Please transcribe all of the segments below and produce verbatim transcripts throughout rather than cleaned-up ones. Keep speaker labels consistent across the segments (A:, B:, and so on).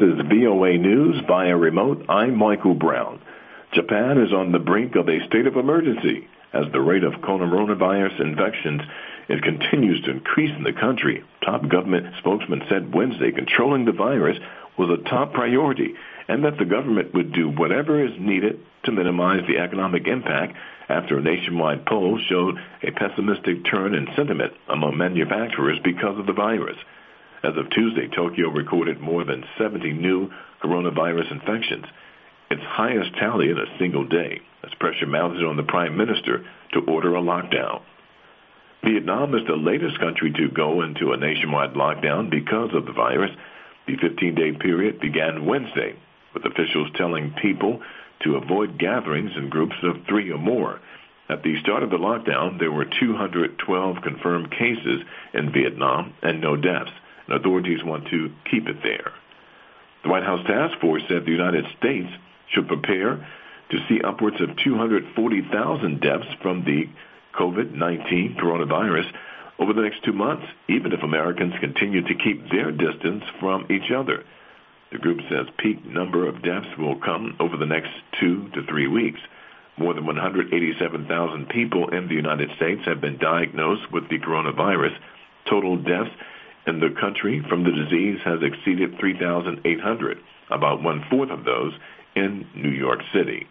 A: is V O A News via remote. I'm Michael Brown. Japan is on the brink of a state of emergency as the rate of coronavirus infections it continues to increase in the country. Top government spokesman said Wednesday controlling the virus was a top priority and that the government would do whatever is needed to minimize the economic impact after a nationwide poll showed a pessimistic turn in sentiment among manufacturers because of the virus. As of Tuesday, Tokyo recorded more than seventy new coronavirus infections, its highest tally in a single day, as pressure mounted on the prime minister to order a lockdown. Vietnam is the latest country to go into a nationwide lockdown because of the virus. The fifteen-day period began Wednesday, with officials telling people to avoid gatherings in groups of three or more. At the start of the lockdown, there were two hundred twelve confirmed cases in Vietnam and no deaths, and authorities want to keep it there. The White House task force said the United States should prepare to see upwards of two hundred forty thousand deaths from the COVID nineteen coronavirus over the next two months, even if Americans continue to keep their distance from each other. The group says peak number of deaths will come over the next two to three weeks. More than one hundred eighty-seven thousand people in the United States have been diagnosed with the coronavirus. Total deaths in the country from the disease has exceeded three thousand eight hundred, about one-fourth of those in New York City.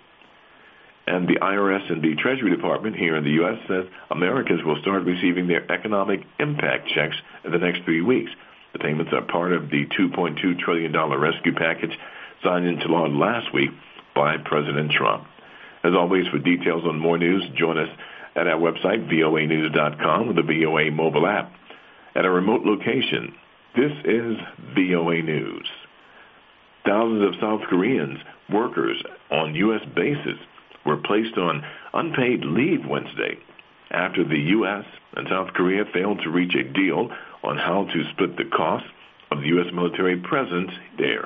A: And the I R S and the Treasury Department here in the U S says Americans will start receiving their economic impact checks in the next three weeks. The payments are part of the two point two trillion dollars rescue package signed into law last week by President Trump. As always, for details on more news, join us at our website, V O A news dot com, or the V O A mobile app. At a remote location, this is V O A News. Thousands of South Koreans workers on U S bases were placed on unpaid leave Wednesday after the U S and South Korea failed to reach a deal on how to split the cost of the U S military presence there.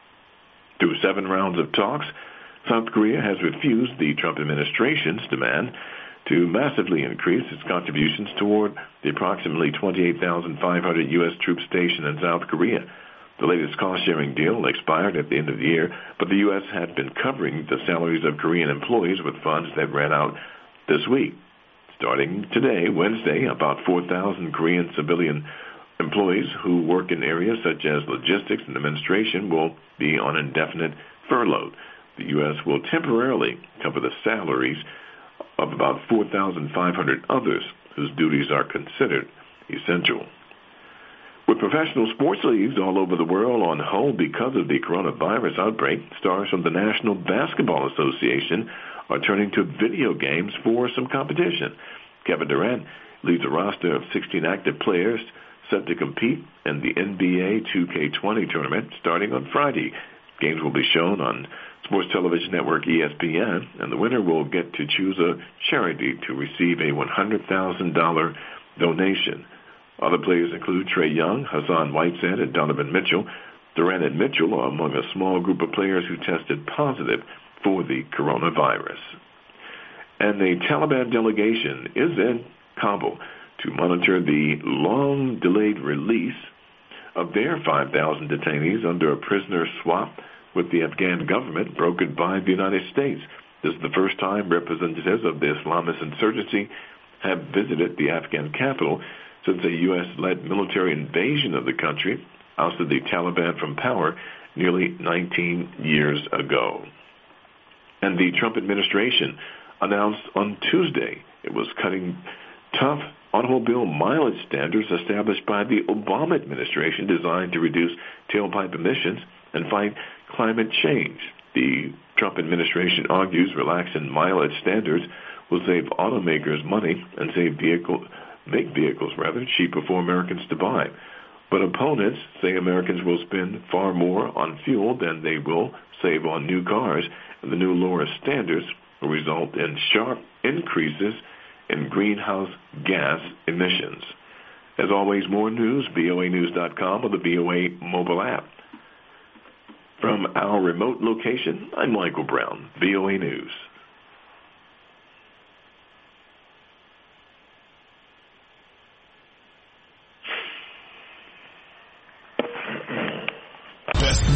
A: Through seven rounds of talks, South Korea has refused the Trump administration's demand to massively increase its contributions toward the approximately twenty-eight thousand five hundred U S troops stationed in South Korea. The latest cost-sharing deal expired at the end of the year, but the U S had been covering the salaries of Korean employees with funds that ran out this week. Starting today, Wednesday, about four thousand Korean civilian employees who work in areas such as logistics and administration will be on indefinite furlough. The U S will temporarily cover the salaries of about four thousand five hundred others whose duties are considered essential. With professional sports leagues all over the world on hold because of the coronavirus outbreak, stars from the National Basketball Association are turning to video games for some competition. Kevin Durant leads a roster of sixteen active players set to compete in the N B A two K twenty tournament starting on Friday. Games will be shown on sports television network E S P N, and the winner will get to choose a charity to receive a one hundred thousand dollars donation. Other players include Trae Young, Hassan Whiteside, and Donovan Mitchell. Durant and Mitchell are among a small group of players who tested positive for the coronavirus. And the Taliban delegation is in Kabul to monitor the long-delayed release of their five thousand detainees under a prisoner swap with the Afghan government brokered by the United States. This is the first time representatives of the Islamist insurgency have visited the Afghan capital since a U S-led military invasion of the country ousted the Taliban from power nearly nineteen years ago. And the Trump administration announced on Tuesday it was cutting tough automobile mileage standards established by the Obama administration designed to reduce tailpipe emissions and fight climate change. The Trump administration argues relaxing mileage standards will save automakers money and save vehicle make vehicles rather cheaper for Americans to buy. But opponents say Americans will spend far more on fuel than they will save on new cars, and the new lower standards will result in sharp increases in greenhouse gas emissions. As always, more news, V O A news dot com or the V O A mobile app. From our remote location, I'm Michael Brown, V O A News.